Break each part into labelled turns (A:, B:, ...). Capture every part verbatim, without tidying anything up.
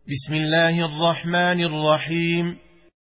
A: بسم الله الرحمن الرحيم.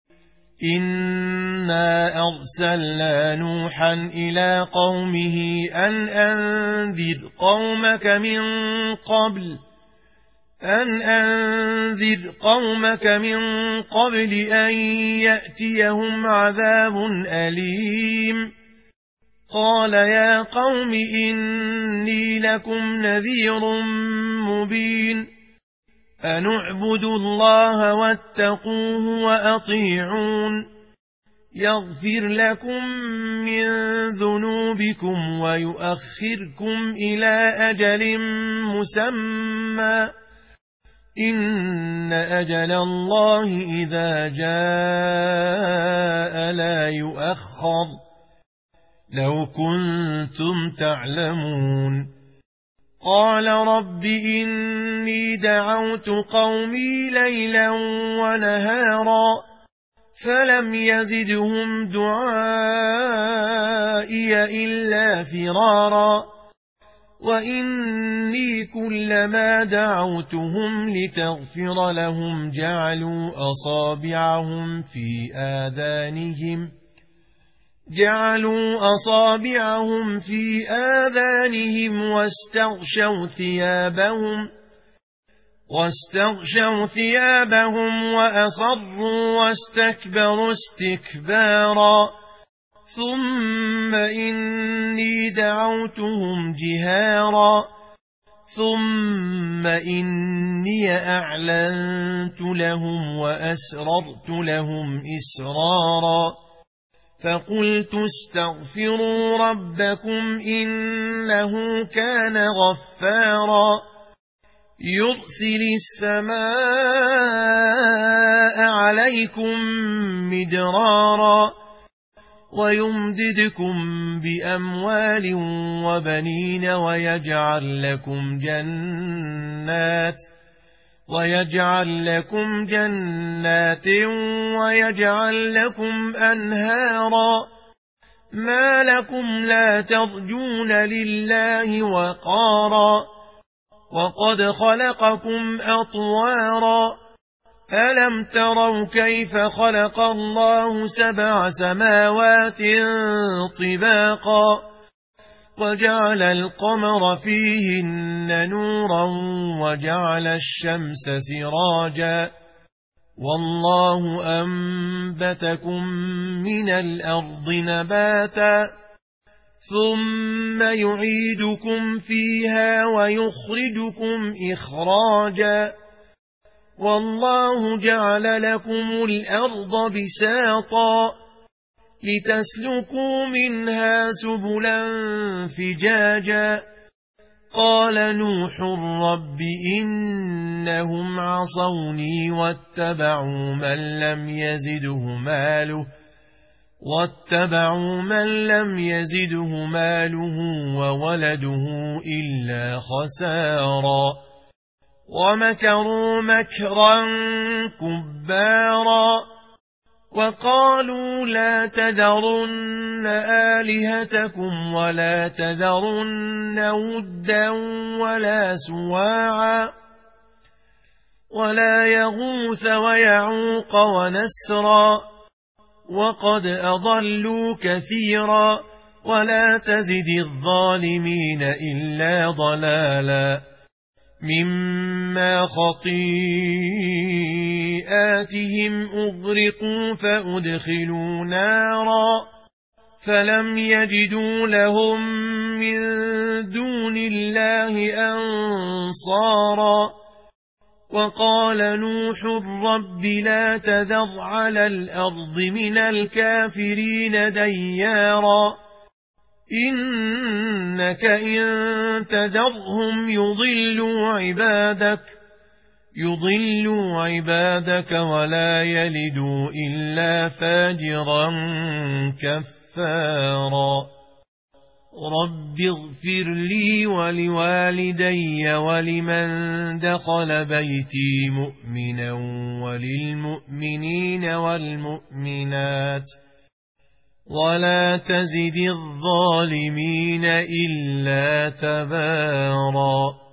A: إنا أرسلنا نوحا إلى قومه أن أنذر قومك من قبل أن أنذر قومك من قبل أن يأتيهم عذاب أليم. قال يا قوم إني لكم نذير مبين. أن اعبدوا الله واتقوه وأطيعون يغفر لكم من ذنوبكم ويؤخركم إلى أجل مسمى إن أجل الله إذا جاء لا يؤخر لو كنتم تعلمون. قال رب إني دعوت قومي ليلا ونهارا فلم يزدهم دعائي إلا فرارا وإني كلما دعوتهم لتغفر لهم جعلوا أصابعهم في آذانهم جعلوا أصابعهم في آذانهم واستغشوا ثيابهم واستغشوا ثيابهم وأصروا واستكبروا استكبارا ثم إني دعوتهم جهارا ثم إني أعلنت لهم وأسررت لهم إسرارا فقلت استغفروا ربكم إنه كان غفارا يرسل السماء عليكم مدرارا ويمددكم بأموال وبنين ويجعل لكم جنات ويجعل لكم جنات ويجعل لكم أنهارا ما لكم لا ترجون لله وقارا وقد خلقكم أطوارا ألم تروا كيف خلق الله سبع سماوات طباقا وجعل القمر فيهن نورا وجعل الشمس سراجا والله أنبتكم من الأرض نباتا ثم يعيدكم فيها ويخرجكم إخراجا والله جعل لكم الأرض بساطا لتسلكوا منها سبلا فجاجا قال نوح رب إنهم عصوني واتبعوا من لم يزده ماله واتبعوا من لم يزده ماله وولده إلا خسارا ومكروا مكرا كبارا وقالوا لا تذرن آلهتكم ولا تذرن ودا ولا سواعا ولا يغوث ويعوق ونسرا وقد أضلوا كثيرا ولا تزد الظالمين إلا ضلالا مما خطيئاتهم أغرقوا فأدخلوا نارا فلم يجدوا لهم من دون الله أنصارا وقال نوح رب لا تذر على الأرض من الكافرين ديارا إنك إن تذرهم يضلوا عبادك يضلوا عبادك ولا يلدوا إلا فاجرا كفارا رب اغفر لي ولوالدي ولمن دخل بيتي مؤمنا وللمؤمنين والمؤمنات ولا تزد الظالمين إلا تبارا.